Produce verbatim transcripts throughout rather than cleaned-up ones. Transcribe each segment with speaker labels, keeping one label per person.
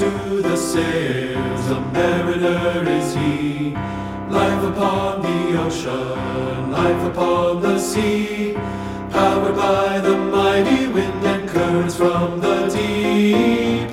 Speaker 1: to the sails, a mariner is he. Life upon the ocean, life upon the sea, powered by the mighty wind and currents from the deep.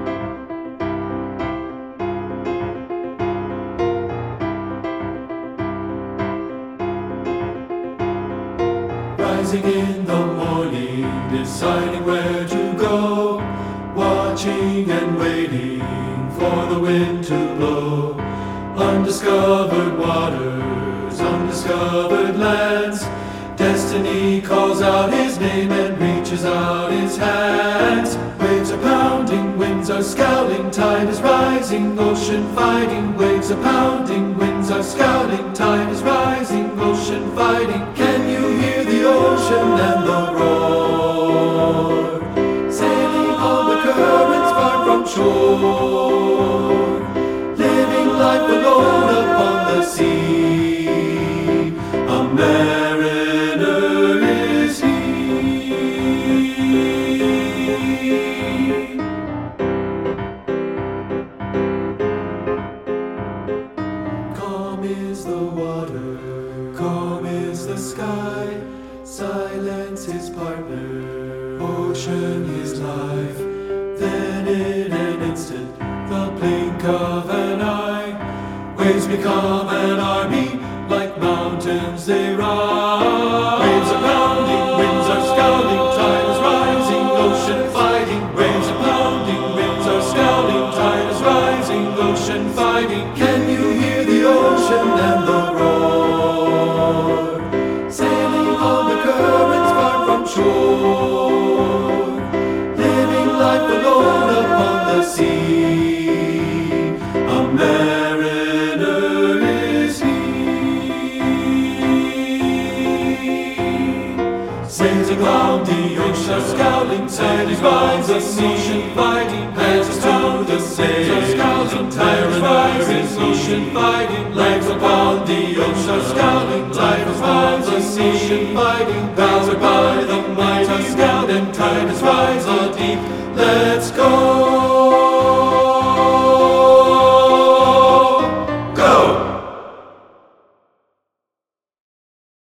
Speaker 1: Rising in the morning, deciding where to go, watching and waiting for the wind to blow. Undiscovered waters, undiscovered lands, destiny calls out his name and reaches out his hands. Waves are pounding, winds are scowling, tide is rising, ocean fighting. Waves are pounding, winds are scowling, tide is rising, ocean fighting. Can you hear the ocean and the roar, sailing on the currents far from shore, living life alone upon the sea? A mariner is he. Calm is the water, calm is the sky, silence his partner, ocean his life. Then in an instant, the blink of an eye, waves become an army, like mountains they rise. Waves are pounding, winds are scowling, tide is rising, ocean fighting. Waves are pounding, winds are scowling, tide is rising, ocean fighting. Can you hear the ocean and the roar, sailing on the currents far from shore, living life alone upon the sea? A mariner is he. Sailing round the ocean, scowling, sand is rising, ocean fighting. Hands to the sails, scowling, tide is rising, ocean fighting. Legs upon the ocean, scowling, tide is rising, ocean fighting. Powered by the mighty wind and tide is rising deep. Let